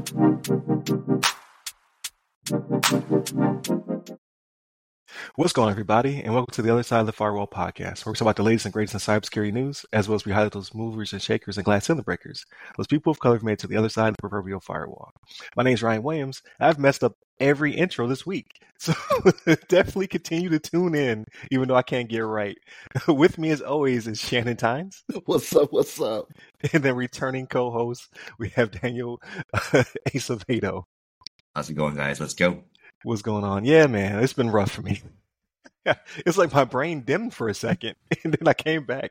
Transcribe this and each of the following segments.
What's going on, everybody, and welcome to the Other Side of the Firewall podcast, where we talk about the latest and greatest in cybersecurity news, as well as we highlight those movers and shakers and glass ceiling breakers, those people of color who've made it to the other side of the proverbial firewall. My name is Ryan Williams. I've messed up every intro this week, so definitely continue to tune in, even though I can't get it right. With me, as always, is Shannon Tynes. What's up? What's up? And then returning co-host, we have Daniel Acevedo. How's it going, guys? Let's go. What's going on? Yeah, man, it's been rough for me. It's like my brain dimmed for a second, and then I came back.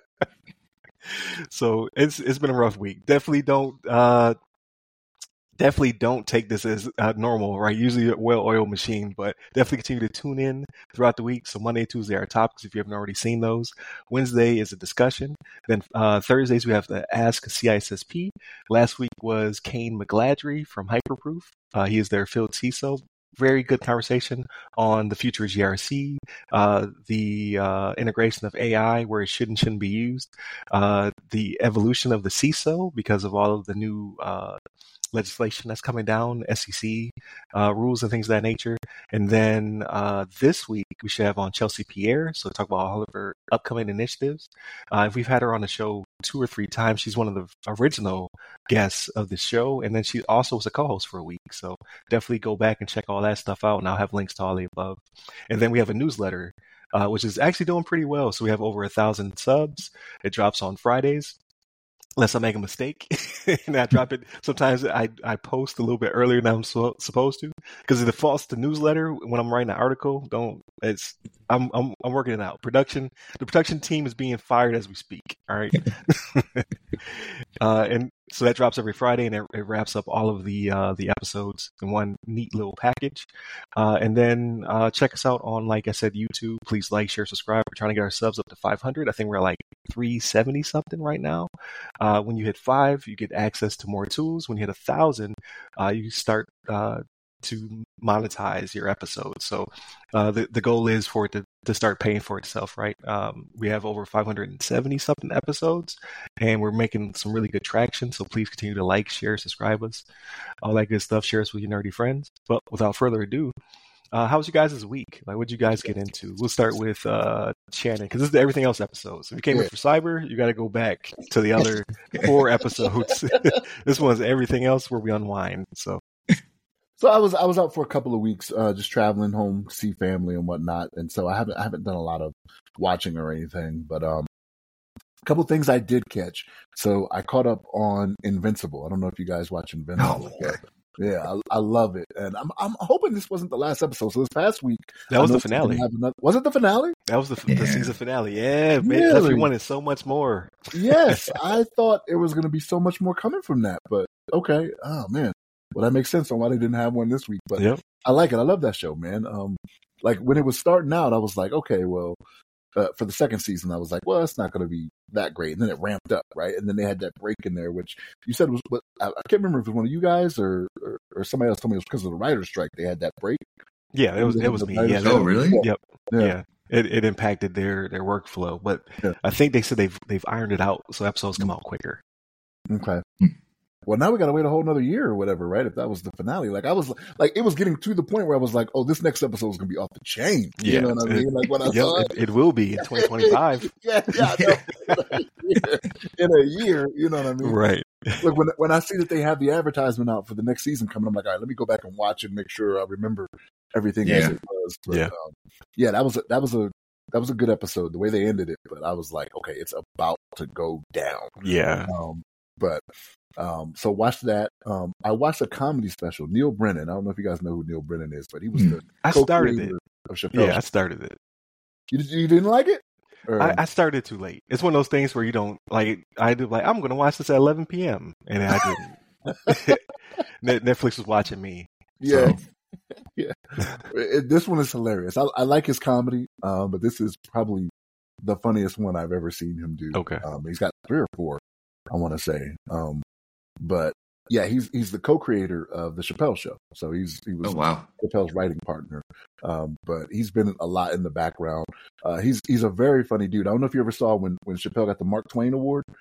So it's been a rough week. Definitely don't take this as normal, right? Usually a well-oiled machine, but definitely continue to tune in throughout the week. So Monday, Tuesday are topics if you haven't already seen those. Wednesday is a discussion. Then Thursdays we have the Ask CISSP. Last week was Kane McGladrey from Hyperproof. He is their field CISO. Very good conversation on the future of GRC, the integration of AI where it should and shouldn't be used, the evolution of the CISO because of all of the new legislation that's coming down, SEC rules and things of that nature. And then this week we should have on Chelsea Pierre, so talk about all of her upcoming initiatives. We've had her on the show 2 or 3 times. She's one of the original guests of the show, and then she also was a co-host for a week. So definitely go back and check all that stuff out, and I'll have links to all the above. And then we have a newsletter, which is actually doing pretty well. So we have over 1,000 subs. It drops on Fridays. Unless I make a mistake and I drop it. Sometimes I post a little bit earlier than I'm supposed to because it defaults to newsletter when I'm writing an article. I'm working it out. The production team is being fired as we speak. All right. And so that drops every Friday, and it wraps up all of the episodes in one neat little package. And then check us out on, like I said, YouTube. Please like, share, subscribe. We're trying to get our subs up to 500. I think we're like 370 something right now. When you hit 5, you get access to more tools. When you hit 1,000, you start to monetize your episodes. So the goal is for it to start paying for itself, right? We have over 570 something episodes, and we're making some really good traction. So please continue to like, share, subscribe us, all that good stuff. Share us with your nerdy friends. But without further ado, how was you guys this week? Like, what'd you guys get into? We'll start with Shannon, because this is the Everything Else episode. So if you came in for cyber, you got to go back to the other 4 episodes. This one's Everything Else, where we unwind. So I was out for a couple of weeks, just traveling home, see family and whatnot, and so I haven't done a lot of watching or anything. But a couple of things I did catch. So I caught up on Invincible. I don't know if you guys watch Invincible. Yeah, I love it, and I'm hoping this wasn't the last episode. So this past week, that was the finale. Was it the finale? That was the season finale. Yeah, man, really? We wanted so much more. Yes, I thought it was going to be so much more coming from that, but okay. Oh man, well that makes sense on why they didn't have one this week. But yep. I like it. I love that show, man. Like when it was starting out, I was like, okay, well. For the second season, I was like, well, it's not going to be that great. And then it ramped up, right? And then they had that break in there, which you said was, I can't remember if it was one of you guys or somebody else told me it was because of the writer's strike. They had that break. Yeah, it was me. Yeah, oh, really? Yep. Yeah. It impacted their workflow, but I think they said they've ironed it out, so episodes come out quicker. Okay. Well, now we got to wait a whole another year or whatever, right? If that was the finale, like I was like, it was getting to the point where I was like, oh, this next episode is going to be off the chain. Yeah. You know what I mean? Like when I saw it will be in 2025. yeah. In a year, you know what I mean? Right. Look, when I see that they have the advertisement out for the next season coming, I'm like, all right, let me go back and watch and make sure I remember everything as it was. But, that was a good episode. The way they ended it, but I was like, okay, it's about to go down. Yeah. So watch that. I watched a comedy special. Neil Brennan. I don't know if you guys know who Neil Brennan is, but he was the co-creator of Chappelle. Yeah, I started it. You didn't like it? I started too late. It's one of those things where you don't like. I'm going to watch this at 11 p.m. and I didn't. Netflix was watching me. Yeah. So. Yeah. This one is hilarious. I like his comedy, but this is probably the funniest one I've ever seen him do. Okay. He's got 3 or 4, I want to say. But yeah, he's the co-creator of the Chappelle Show. So he was Chappelle's writing partner. But he's been a lot in the background. He's a very funny dude. I don't know if you ever saw when Chappelle got the Mark Twain Award.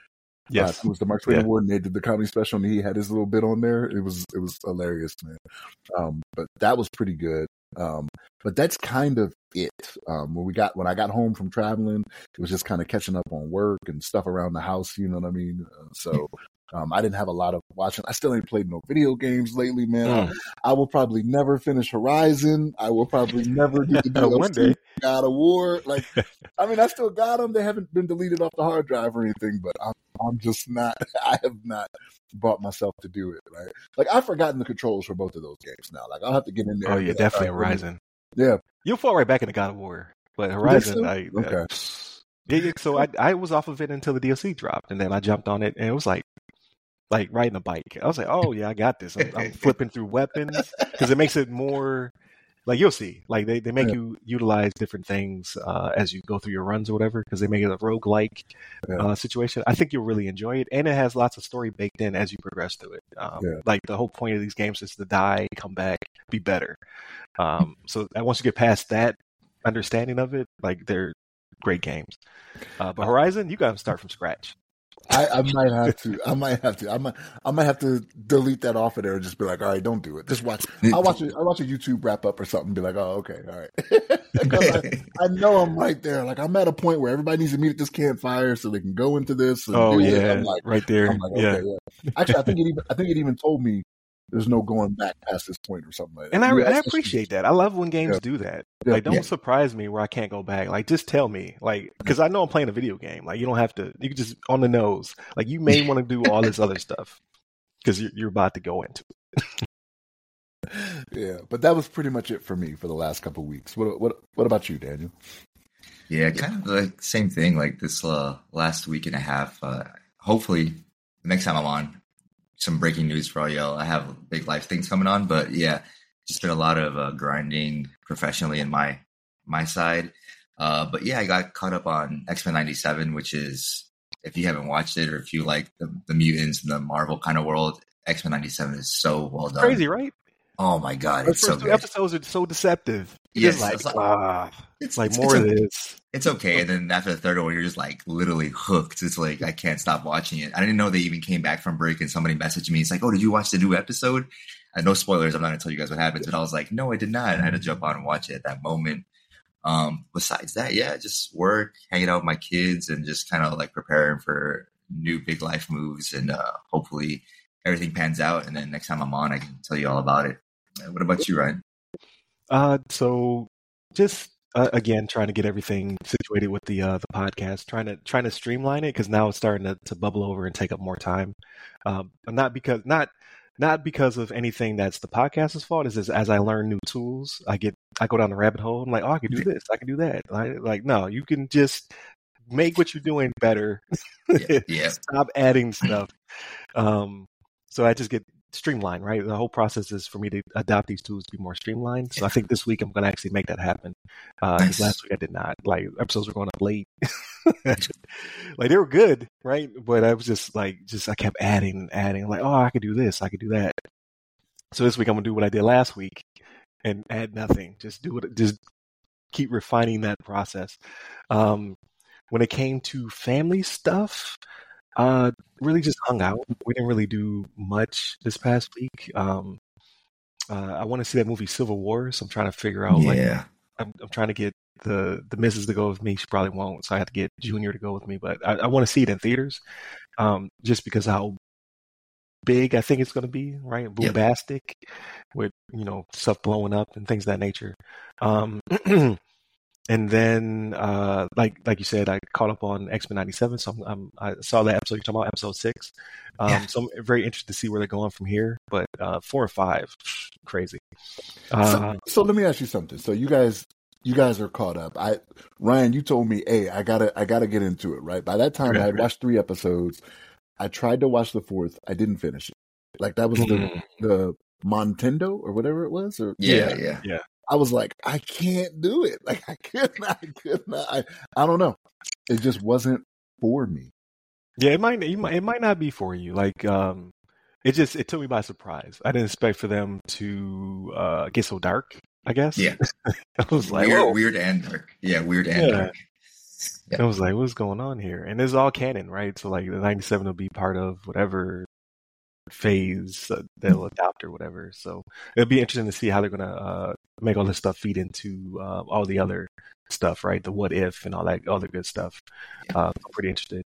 Yes, it was the Mark Twain Award, and they did the comedy special, and he had his little bit on there. It was hilarious, man. But that was pretty good. But that's kind of it. When I got home from traveling, it was just kind of catching up on work and stuff around the house. You know what I mean? I didn't have a lot of watching. I still ain't played no video games lately, man. I will probably never finish Horizon. I will probably never get to do one day God of War. Like, I mean, I still got them. They haven't been deleted off the hard drive or anything, but I'm just not. I have not brought myself to do it. Right? Like, I've forgotten the controls for both of those games now. Like, I'll have to get in there. Oh yeah, definitely Horizon. Yeah, you'll fall right back into God of War, but Horizon, okay. Yeah. So I was off of it until the DLC dropped, and then I jumped on it, and it was like riding a bike. I was like, oh yeah, I got this. I'm flipping through weapons because it makes it more like, you'll see, like they make you utilize different things as you go through your runs or whatever, because they make it a roguelike situation. I think you'll really enjoy it, and it has lots of story baked in as you progress through it. Like the whole point of these games is to die, come back, be better. So once you get past that understanding of it, like, they're great games. But Horizon, you got to start from scratch. I might have to. I might have to delete that off of there and just be like, all right, don't do it. Just watch. I'll watch a YouTube wrap up or something and be like, oh, okay, all right. Because I know I'm right there. Like, I'm at a point where everybody needs to meet at this campfire so they can go into this. And I'm like, right there. I'm like, okay, yeah. Actually, I think it even told me there's no going back past this point or something like that. And I appreciate that. I love when games do that. Like, don't surprise me where I can't go back. Like, just tell me. Like, because I know I'm playing a video game. Like, you don't have to. You can just on the nose. Like, you may want to do all this other stuff because you're about to go into it. Yeah, but that was pretty much it for me for the last couple of weeks. What about you, Daniel? Yeah, kind of like same thing. Like this last week and a half. Hopefully, the next time I'm on, some breaking news for all y'all. I have big life things coming on, but yeah, just been a lot of grinding professionally in my side. But yeah, I got caught up on X-Men 97, which is, if you haven't watched it or if you like the mutants in the Marvel kind of world, X-Men 97 is so well done. Crazy, right? Oh my God, it's so good. Episodes are so deceptive. Yes, it's like more of this. It's okay, and then after the third one, you're just like literally hooked. It's like I can't stop watching it. I didn't know they even came back from break, and somebody messaged me. It's like, oh, did you watch the new episode? No spoilers. I'm not gonna tell you guys what happens, but I was like, no, I did not. And I had to jump on and watch it at that moment. Besides that, yeah, just work, hanging out with my kids, and just kind of like preparing for new big life moves, and hopefully everything pans out. And then next time I'm on, I can tell you all about it. What about you, Ryan? So just again, trying to get everything situated with the podcast, trying to streamline it, because now it's starting to bubble over and take up more time. Not because of anything that's the podcast's fault. It's just as I learn new tools, I go down the rabbit hole. I'm like, oh, I can do this, I can do that. Like, no, you can just make what you're doing better. Yeah. Stop adding stuff. So I just get streamlined, right? The whole process is for me to adopt these tools to be more streamlined. So I think this week I'm going to actually make that happen. Because last week I did not. Like, episodes were going up late. Like, they were good, right? But I was just I kept adding and adding. Like, oh, I could do this, I could do that. So this week I'm going to do what I did last week and add nothing. Just keep refining that process. When it came to family stuff, really just hung out. We didn't really do much this past week. I want to see that movie Civil War, so I'm trying to figure out. Yeah. I'm trying to get the missus to go with me. She probably won't, so I have to get Junior to go with me. But I want to see it in theaters, just because how big I think it's going to be, right? Bombastic, with stuff blowing up and things of that nature. And then, like you said, I caught up on X-Men 97, so I saw that episode you're talking about, episode 6. So I'm very interested to see where they're going from here. But 4 or 5, crazy. So let me ask you something. So you guys are caught up. Ryan, you told me, hey, I gotta get into it. Right. By that time, I had watched 3 episodes. I tried to watch the 4th. I didn't finish it. Like, that was the Montendo or whatever it was. Or yeah. I was like, I can't do it. Like, I could not. I don't know. It just wasn't for me. Yeah, it might not be for you. Like, it took me by surprise. I didn't expect for them to get so dark, I guess. Yeah. I was like, weird and dark. Yeah, weird and dark. I was like, what's going on here? And it's all canon, right? So like the 97 will be part of whatever phase they'll adopt or whatever. So it'll be interesting to see how they're gonna make all this stuff feed into all the other stuff, right? The what if and all that other good stuff. I'm pretty interested.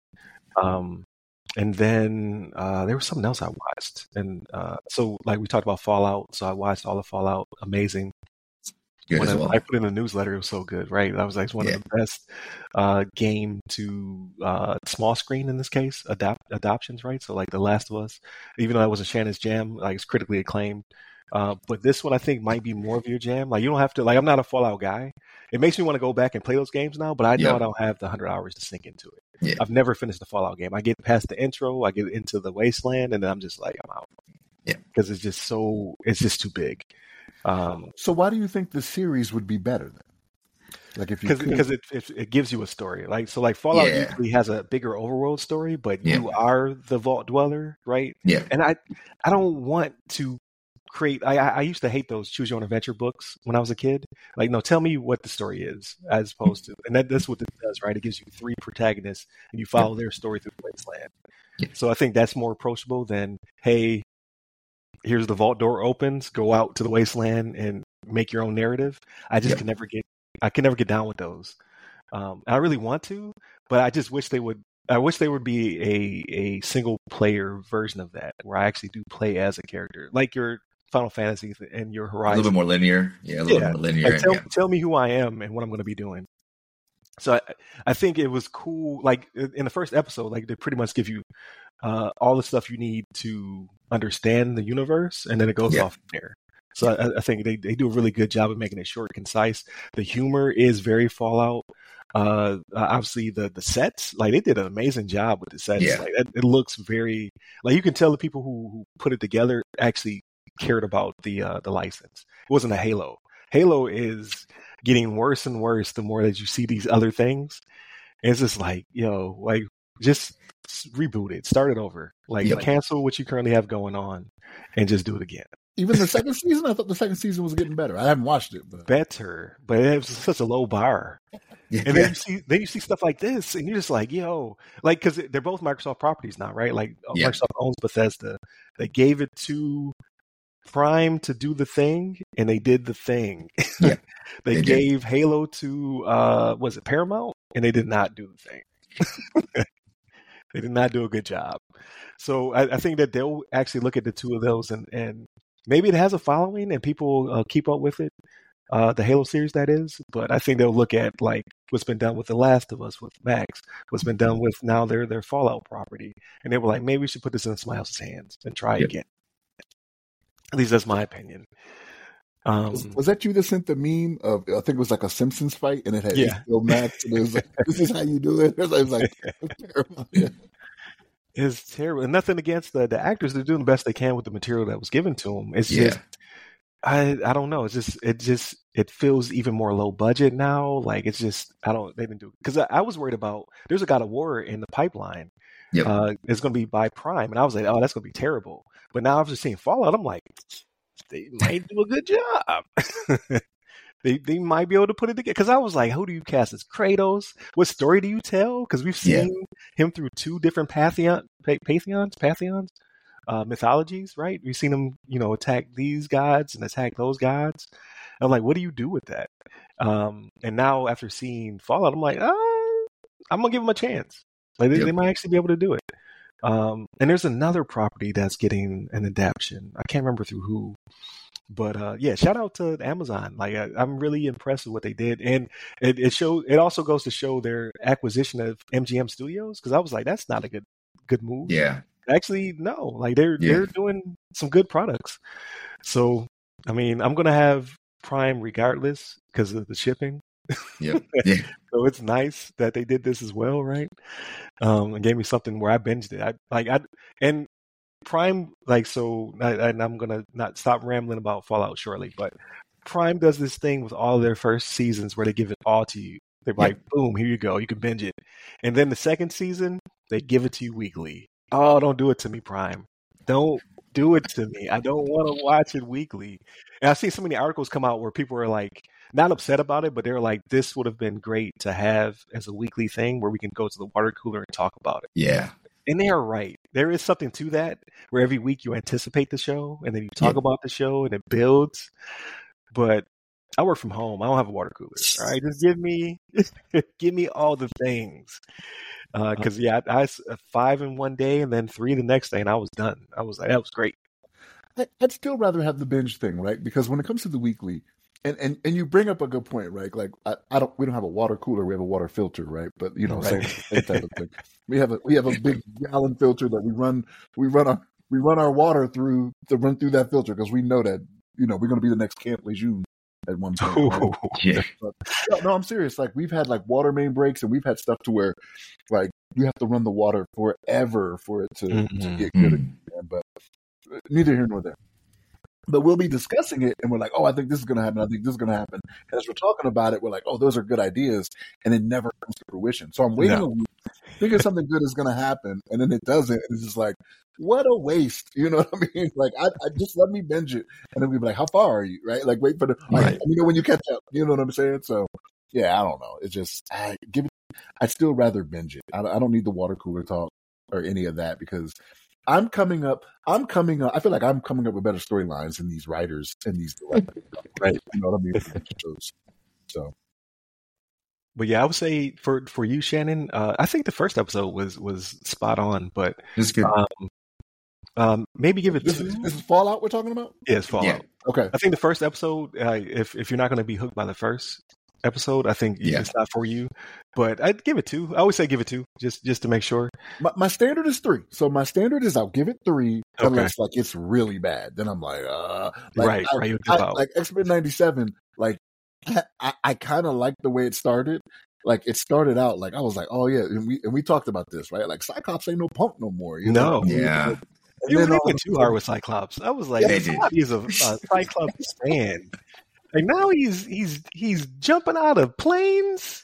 And then there was something else I watched, and so like we talked about Fallout, so I watched all of Fallout. Amazing. When I put in the newsletter, it was so good, right? I was like, it's one of the best game to small screen in this case, adoptions, right? So like The Last of Us, even though that wasn't Shannon's jam, like it's critically acclaimed. But this one I think might be more of your jam. Like you don't have to, like I'm not a Fallout guy. It makes me want to go back and play those games now, but I know I don't have the 100 hours to sink into it. Yeah. I've never finished the Fallout game. I get past the intro, I get into the wasteland, and then I'm just like, I'm out. Yeah. Because it's just too big. So why do you think the series would be better then? Like if because it gives you a story. Like so, like Fallout usually has a bigger overworld story, but you are the vault dweller, right? Yeah. And I don't want to create. I used to hate those choose your own adventure books when I was a kid. Like, no, tell me what the story is, as opposed to, and that's what this does, right? It gives you 3 protagonists, and you follow their story through the wasteland. Yeah. So I think that's more approachable than, hey, here's the vault door opens, go out to the wasteland and make your own narrative. I just can never get down with those. I really want to, but I just wish they would. I wish there would be a single player version of that where I actually do play as a character, like your Final Fantasy and your Horizon. A little bit more linear. Yeah, a little bit more linear. Like tell me who I am and what I'm going to be doing. So I think it was cool. Like in the first episode, like they pretty much give you all the stuff you need to understand the universe, and then it goes off from there. So I think they do a really good job of making it short and concise. The humor is very Fallout. Obviously the sets, like they did an amazing job with the sets. Like it looks very, like you can tell the people who put it together actually cared about the license. It wasn't a Halo. Halo is getting worse and worse the more that you see these other things. And it's just like, like just reboot it, start it over. Like cancel what you currently have going on and just do it again. Even the second season, I thought the second season was getting better. I haven't watched it, but better, but it was such a low bar. And then you see stuff like this, and you're just like, like because they're both Microsoft properties now, right? Like Microsoft owns Bethesda. They gave it to Prime to do the thing, and they did the thing. They gave Halo to was it Paramount, and they did not do the thing. They did not do a good job. So I think that they'll actually look at the two of those, and maybe it has a following, and people keep up with it. The Halo series, that is. But I think they'll look at like what's been done with The Last of Us, with Max, what's been done with now their Fallout property, and they were like, maybe we should put this in somebody else's hands and try again. At least that's my opinion. Was that you that sent the meme of, I think it was like a Simpsons fight, and it had HBO Max, and it was like, this is how you do it? It was like, terrible. It's terrible. And nothing against the actors. They're doing the best they can with the material that was given to them. It's just, I don't know. It feels even more low budget now. Like it's just, they didn't do it. Because I was worried about, there's a God of War in the pipeline. It's going to be by Prime. And I was like, oh, that's going to be terrible. But now after seeing Fallout, I'm like, they might do a good job. They might be able to put it together. Because I was like, who do you cast as Kratos? What story do you tell? Because we've seen him through 2 different pantheons, mythologies, right? We've seen him, attack these gods and attack those gods. I'm like, what do you do with that? And now after seeing Fallout, I'm like, I'm gonna give him a chance. Like they might actually be able to do it. And there's another property that's getting an adaptation. I can't remember through who, but shout out to Amazon. Like I'm really impressed with what they did, and it also goes to show their acquisition of MGM Studios, because I was like, that's not a good move. Yeah, actually, no. Like they're doing some good products. So I mean, I'm gonna have Prime regardless because of the shipping. So it's nice that they did this as well, right? And gave me something where I binged it. And Prime, and I'm gonna not stop rambling about Fallout shortly, but Prime does this thing with all their first seasons where they give it all to you. They're like, boom, here you go, you can binge it. And then the second season, they give it to you weekly. Oh, don't do it to me, Prime. Don't do it to me. I don't want to watch it weekly. And I've seen so many articles come out where people are like, not upset about it, but they were like, this would have been great to have as a weekly thing where we can go to the water cooler and talk about it. Yeah. And they are right. There is something to that where every week you anticipate the show and then you talk about the show and it builds. But I work from home. I don't have a water cooler. All right, just give me all the things. Because I 5 in one day and then 3 the next day, and I was done. I was like, that was great. I'd still rather have the binge thing, right? Because when it comes to the weekly, and you bring up a good point, right? Like we don't have a water cooler, we have a water filter, right? But same type of thing. We have a big gallon filter that we run our water through to run through that filter because we know that we're going to be the next Camp Lejeune at one point. Right? Yeah. No, I'm serious. Like we've had like water main breaks, and we've had stuff to where like you have to run the water forever for it to get good again. But neither here nor there. But we'll be discussing it, and we're like, oh, I think this is going to happen. I think this is going to happen. And as we're talking about it, we're like, oh, those are good ideas, and it never comes to fruition. So I'm waiting a week, thinking something good is going to happen, and then it doesn't. And it's just like, what a waste. You know what I mean? Like, I just let me binge it, and then we'll be like, how far are you? Right? Like, wait for the when you catch up. You know what I'm saying? So, yeah, I don't know. It's just I'd still rather binge it. I don't need the water cooler talk or any of that because I'm coming up. I feel like I'm coming up with better storylines than these writers and these directors, right? You know what I mean? So, but yeah, I would say for you, Shannon, I think the first episode was spot on, but it's good. Maybe give it this is Fallout we're talking about? Yeah, it's Fallout. Yeah. Okay. I think the first episode, if you're not going to be hooked by the first episode, I think it's not for you. But I'd give it 2. I always say give it 2, just to make sure. My standard is 3. So my standard is I'll give it 3 unless like it's really bad. Then I'm like, right. Like X-Men 97, like I kind of like the way it started. Like it started out like I was like, oh yeah, and we talked about this, right? Like Cyclops ain't no punk no more. You know? Yeah. You went too hard with Cyclops. I was like, he's a Cyclops fan. Like now he's jumping out of planes.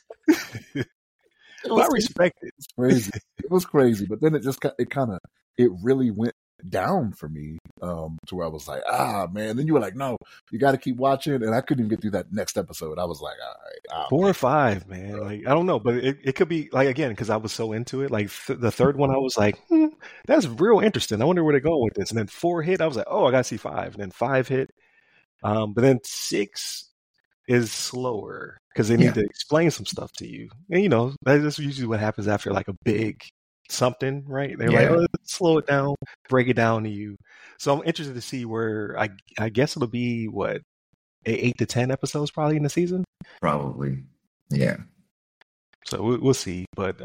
I respect it. It's crazy. It was crazy, but then it really went down for me to where I was like, man. Then you were like, no, you got to keep watching, and I couldn't even get through that next episode. I was like, all right, 4 or 5, man. Like I don't know, but it could be like again because I was so into it. Like the third one, I was like, that's real interesting. I wonder where they're going with this. And then 4 hit, I was like, oh, I got to see 5. And then 5 hit. But then 6 is slower because they need to explain some stuff to you. And, that's usually what happens after like a big something, right? They're like, oh, let's slow it down, break it down to you. So I'm interested to see where I guess it'll be, 8 to 10 episodes probably in the season? Probably. Yeah. So we'll see. But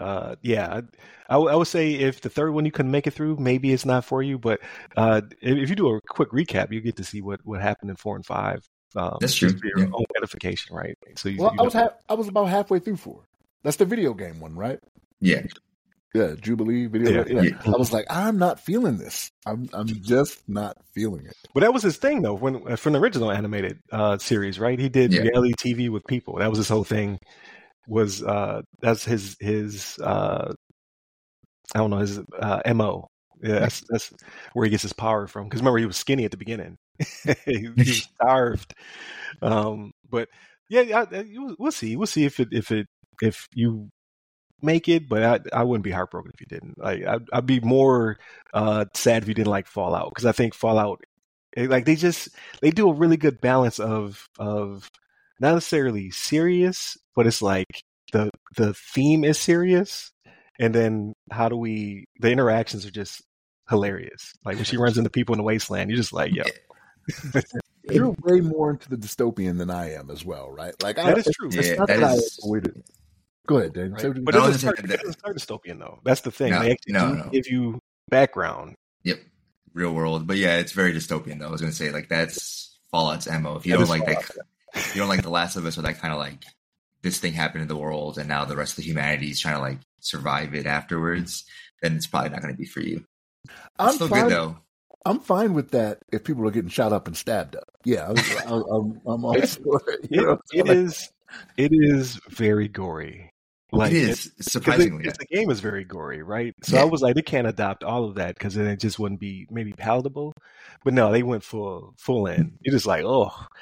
I would say if the third one you couldn't make it through, maybe it's not for you. But if you do a quick recap, you get to see what happened in 4 and 5. That's true. For your own edification, right? So I was about halfway through 4. That's the video game one, right? Yeah. Yeah, Jubilee video. Yeah. I was like, I'm not feeling this. I'm just not feeling it. But that was his thing, though, from the original animated series, right? He did reality TV with people. That was his whole thing. That's his I don't know, his MO. Yeah, that's where he gets his power from. Because remember, he was skinny at the beginning. he was starved. But yeah, we'll see. We'll see if you make it, but I wouldn't be heartbroken if you didn't. Like I'd be more sad if you didn't like Fallout, because I think Fallout, like they do a really good balance of not necessarily serious, but it's like the theme is serious, and then the interactions are just hilarious. Like when she runs into people in the wasteland, you're just like, yo. You're way more into the dystopian than I am as well, right? Like that is true. It's not that I avoided. Go ahead, Dan. Right. But it doesn't start dystopian, though. That's the thing. They actually give you background. Yep. Real world. But yeah, it's very dystopian, though. I was going to say, like, that's Fallout's MO. If you don't like that, you don't like The Last of Us, or that kind of like, this thing happened in the world and now the rest of humanity is trying to like survive it afterwards, then it's probably not going to be for you. It's still good, though. I'm fine with that if people are getting shot up and stabbed up. Yeah, I'm all for it. It is very gory. Like, it is, surprisingly. The game is very gory, right? So I was like, they can't adopt all of that because then it just wouldn't be maybe palatable. But no, they went full in. You're just like, oh,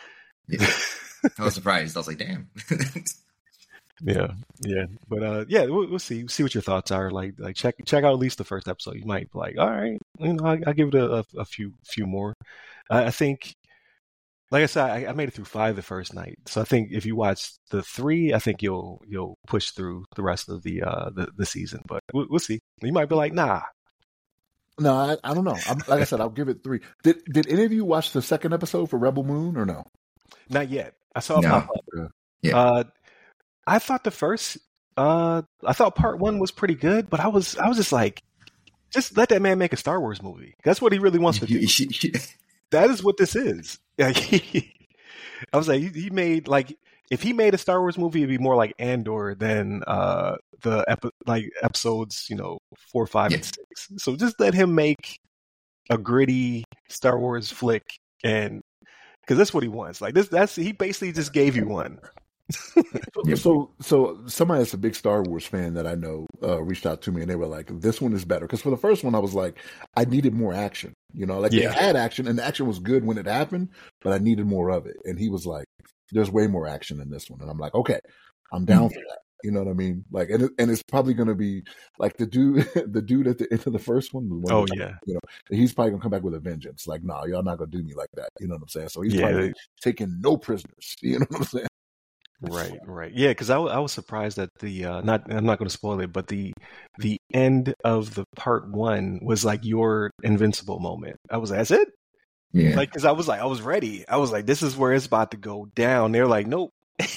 Yeah. I was surprised. I was like, damn. Yeah, but we'll see what your thoughts are. Like check out at least the first episode. You might be like, all right, I'll give it a few more. I think, like I said, I made it through 5 the first night. So I think if you watch the 3, I think you'll push through the rest of the season. But we'll see. You might be like, nah. No, I don't know. Like I said, I'll give it 3. Did any of you watch the second episode for Rebel Moon or no? Not yet. I saw it pop up. Yeah. I thought I thought part 1 was pretty good, but I was just like, just let that man make a Star Wars movie. That's what he really wants to do. That is what this is. I was like, he made, like, if he made a Star Wars movie, it'd be more like Andor than episodes, 4, 5, and 6. So just let him make a gritty Star Wars flick, and because that's what he wants. Like he basically just gave you one. So somebody that's a big Star Wars fan that I know reached out to me, and they were like, this one is better. Because for the first one, I was like, I needed more action. They had action, and the action was good when it happened, but I needed more of it. And he was like, there's way more action in this one. And I'm like, okay, I'm down for that. You know what I mean? Like, and it's probably going to be like the dude at the end of the first one. He's probably going to come back with a vengeance. Like, no, y'all not going to do me like that. You know what I'm saying? So he's probably taking no prisoners. You know what I'm saying? Right. Yeah, because I was surprised that I'm not going to spoil it, but the end of the part 1 was like your Invincible moment. I was like, that's it? Yeah. Like, because I was ready. I was like, this is where it's about to go down. They're like, nope.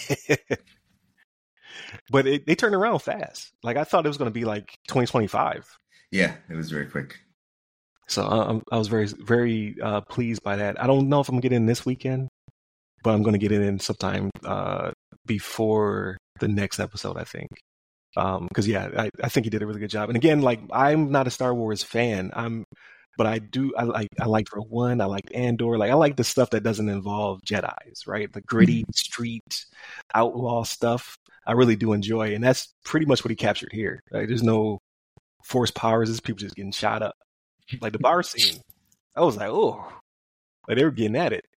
But they turned around fast. Like, I thought it was going to be like 2025. Yeah, it was very quick. So I was very, very pleased by that. I don't know if I'm getting in this weekend, but I'm going to get it in sometime before the next episode, I think. Because I think he did a really good job. And again, like, I'm not a Star Wars fan. But I like Rogue One. I like Andor. Like, I like the stuff that doesn't involve Jedis, right? The gritty street outlaw stuff. I really do enjoy, and that's pretty much what he captured here. Right? There's no force powers. There's people just getting shot up. Like the bar scene, I was like, oh, like they were getting at it.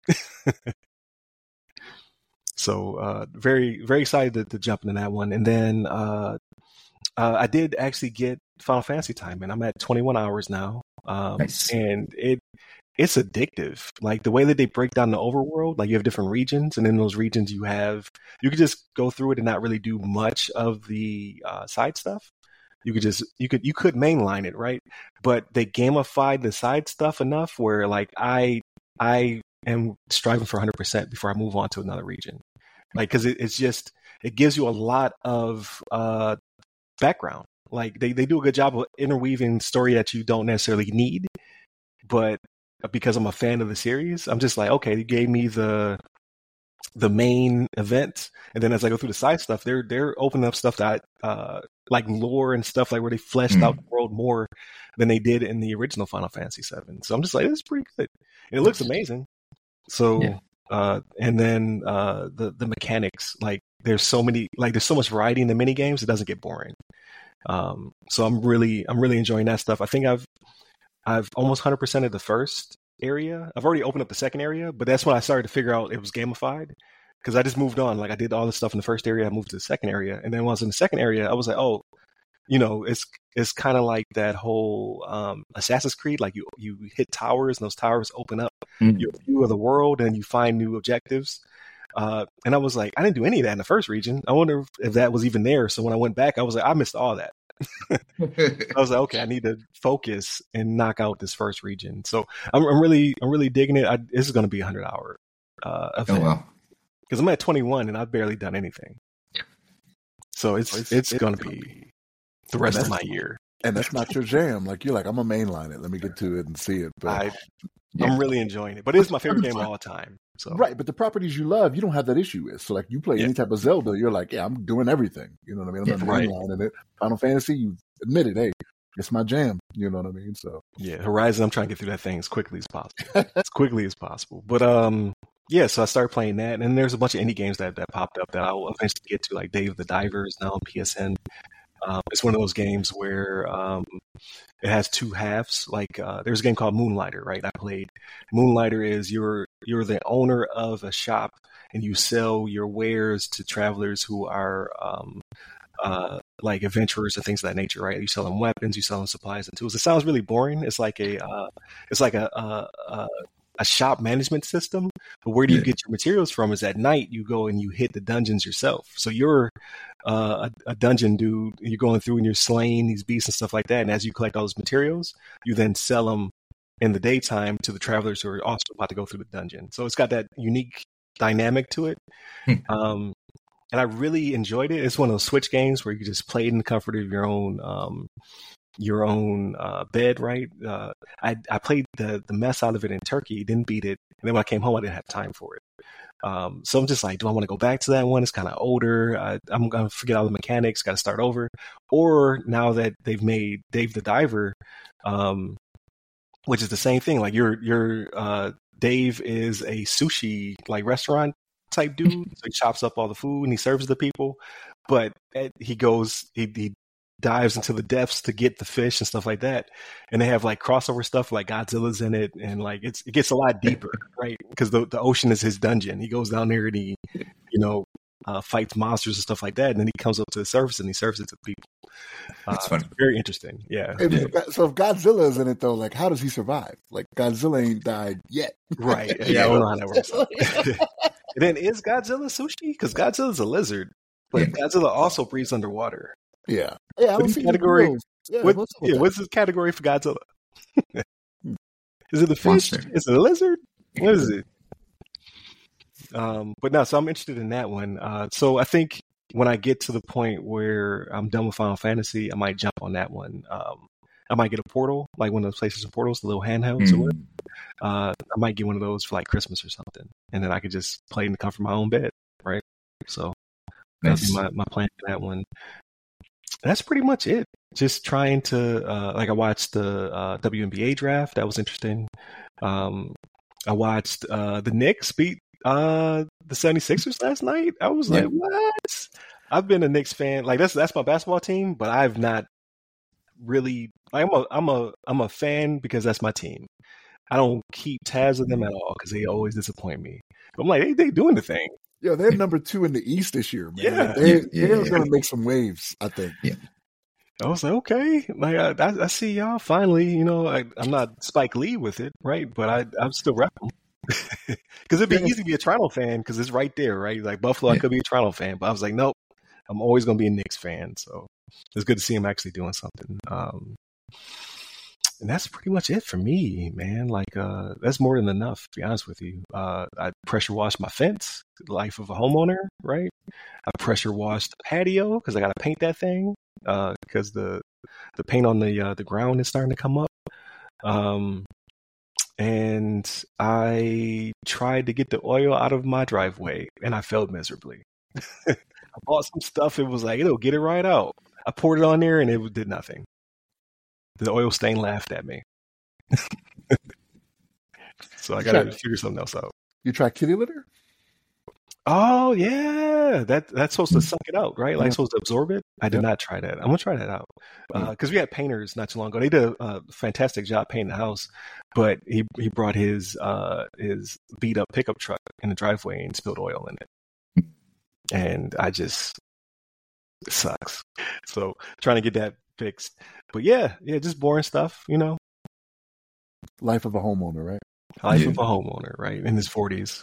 So very, very excited to jump into that one. And then I did actually get Final Fantasy time, and I'm at 21 hours now. Nice. And it's addictive. Like the way that they break down the overworld, like you have different regions, and in those regions you could just go through it and not really do much of the side stuff. You could mainline it, right? But they gamified the side stuff enough where, like, I am striving for 100% before I move on to another region. Like, because it gives you a lot of background. Like they do a good job of interweaving story that you don't necessarily need, but because I'm a fan of the series, I'm just like, okay, you gave me the main event, and then as I go through the side stuff, they're opening up stuff that like lore and stuff, like where they fleshed out the world more than they did in the original Final Fantasy VII. So I'm just like, this is pretty good, and it looks amazing. So and then the mechanics, like there's so much variety in the mini games, it doesn't get boring. So I'm really enjoying that stuff. I think I've almost 100% of the first area. I've already opened up the second area, but that's when I started to figure out it was gamified, because I just moved on. Like I did all the stuff in the first area, I moved to the second area, and then when I was in the second area, I was like, oh, it's kind of like that whole Assassin's Creed. Like you hit towers, and those towers open up your view of the world, and you find new objectives. And I was like, I didn't do any of that in the first region. I wonder if that was even there. So when I went back, I was like, I missed all that. I was like, okay, I need to focus and knock out this first region. So I'm really digging it. This is going to be a 100-hour event. Oh, wow. Because I'm at 21 and I've barely done anything. So it's going to be the rest of my year. And that's not your jam. Like, you're like, I'm going to mainline it. Let me get to it and see it. But I'm really enjoying it. But it's my favorite game of all time. So. Right, but the properties you love, you don't have that issue with. So, like, you play any type of Zelda, you're like, yeah, I'm doing everything. You know what I mean? I'm not mainlining it. Final Fantasy, you admit it. Hey, it's my jam. You know what I mean? So yeah, Horizon, I'm trying to get through that thing as quickly as possible. But so I started playing that, and there's a bunch of indie games that popped up that I'll eventually get to, like Dave the Diver is now on PSN. It's one of those games where it has two halves. Like there's a game called Moonlighter, right? I played. Moonlighter is you're the owner of a shop and you sell your wares to travelers who are like adventurers and things of that nature, right? You sell them weapons, you sell them supplies and tools. It sounds really boring. It's like a shop management system, but where do you get your materials from? Is at night you go and you hit the dungeons yourself. So you're a dungeon dude. You're going through and you're slaying these beasts and stuff like that. And as you collect all those materials, you then sell them in the daytime to the travelers who are also about to go through the dungeon. So it's got that unique dynamic to it. And I really enjoyed it. It's one of those Switch games where you just play in the comfort of your own bed, right? I played the mess out of it in Turkey, didn't beat it, and then when I came home, I didn't have time for it. So I'm just like, do I want to go back to that one? It's kind of older. I'm gonna forget all the mechanics, got to start over. Or now that they've made Dave the Diver, which is the same thing. Like your Dave is a sushi like restaurant type dude. So he chops up all the food and he serves the people, but he dives into the depths to get the fish and stuff like that. And they have like crossover stuff like Godzilla's in it. And like, it gets a lot deeper, right? Because the ocean is his dungeon. He goes down there and he, fights monsters and stuff like that. And then he comes up to the surface and he serves it to people. That's funny. Very interesting. Yeah. So if Godzilla is in it though, like how does he survive? Like Godzilla ain't died yet. Right. Yeah. I don't know how that works. And then is Godzilla sushi? Because Godzilla's a lizard, but Godzilla also breathes underwater. Yeah. I don't see category. What's the category for Godzilla? Is it the fish? Monster. Is it a lizard? What is it? But no, so I'm interested in that one. So I think when I get to the point where I'm done with Final Fantasy, I might jump on that one. I might get a Portal, like one of those PlayStation Portals, the little handhelds. I might get one of those for like Christmas or something, and then I could just play in the comfort of my own bed, right? So that'd be my plan for that one. That's pretty much it. Just trying to, like I watched the WNBA draft. That was interesting. I watched the Knicks beat the 76ers last night. I was like, what? I've been a Knicks fan. Like that's my basketball team, but I've not really. Like, I'm a fan because that's my team. I don't keep tabs of them at all because they always disappoint me. But I'm like, they doing the thing. Yeah, they're number 2 in the East this year, man. Yeah. They're going to make some waves, I think. Yeah. I was like, okay, like I see y'all finally. I'm not Spike Lee with it, right? But I'm still rep them because it'd be easy to be a Toronto fan because it's right there, right? Like Buffalo, I could be a Toronto fan, but I was like, nope, I'm always going to be a Knicks fan. So it's good to see him actually doing something. And that's pretty much it for me, man. Like, that's more than enough, to be honest with you. I pressure washed my fence, the life of a homeowner, right? I pressure washed the patio because I got to paint that thing because the paint on the ground is starting to come up. And I tried to get the oil out of my driveway, and I failed miserably. I bought some stuff. It was like, it'll get it right out. I poured it on there, and it did nothing. The oil stain laughed at me. So I got to figure something else out. You try kitty litter? Oh, yeah. That's supposed to suck it out, right? Like supposed to absorb it? I did not try that. I'm going to try that out. Because we had painters not too long ago. They did a fantastic job painting the house, but he brought his beat up pickup truck in the driveway and spilled oil in it. And it sucks. So trying to get that fixed. But yeah, just boring stuff, Life of a homeowner, right? Life of a homeowner, right? In his 40s.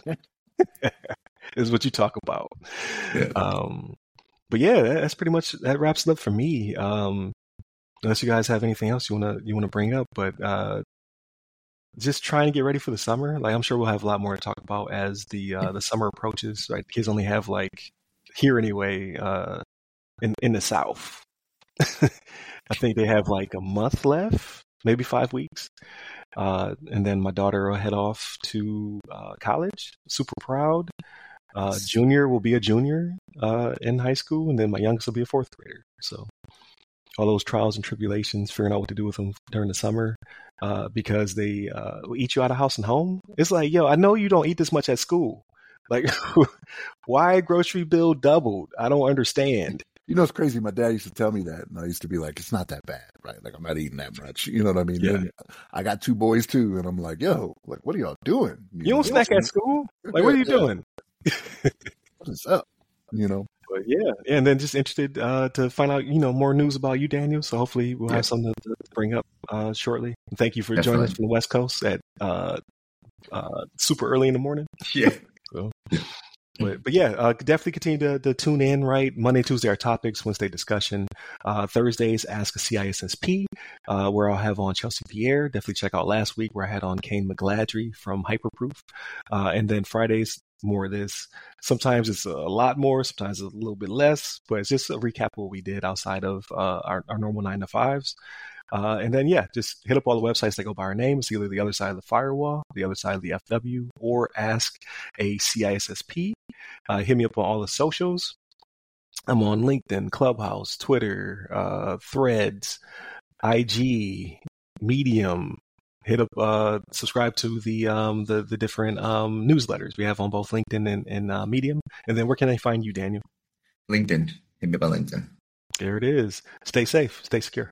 Is what you talk about. Yeah. But yeah, that's pretty much, that wraps it up for me. Unless you guys have anything else you wanna bring up, but just trying to get ready for the summer. Like I'm sure we'll have a lot more to talk about as the summer approaches. Right, the kids only have like here anyway in the South. I think they have like a month left, maybe 5 weeks. And then my daughter will head off to college. Super proud. Junior will be a junior in high school, and then my youngest will be a 4th grader. So all those trials and tribulations, figuring out what to do with them during the summer because they will eat you out of house and home. It's like, yo, I know you don't eat this much at school. Like, why grocery bill doubled? I don't understand. You know, it's crazy. My dad used to tell me that, and I used to be like, it's not that bad, right? Like, I'm not eating that much. You know what I mean? Yeah. Then I got 2 boys too, and I'm like, yo, like, what are y'all doing? You don't snack at school? Like, what are you doing? What is up? You know? But yeah, and then just interested to find out, more news about you, Daniel. So hopefully we'll have something to bring up shortly. And thank you for joining us from the West Coast at super early in the morning. Yeah. So, but yeah, definitely continue to tune in, right? Monday, Tuesday, our topics, Wednesday discussion. Thursdays, Ask a CISSP, where I'll have on Chelsea Pierre. Definitely check out last week where I had on Kane McGladrey from Hyperproof. And then Fridays, more of this. Sometimes it's a lot more, sometimes it's a little bit less, but it's just a recap of what we did outside of our normal 9 to 5s. And then, just hit up all the websites that go by our name. It's either the other side of the firewall, the other side of the FW, or Ask a CISSP. Hit me up on all the socials. I'm on LinkedIn, Clubhouse, Twitter, Threads, IG, Medium. Hit up, subscribe to the different newsletters we have on both LinkedIn and Medium. And then where can I find you, Daniel? LinkedIn. Hit me up on LinkedIn. There it is. Stay safe. Stay secure.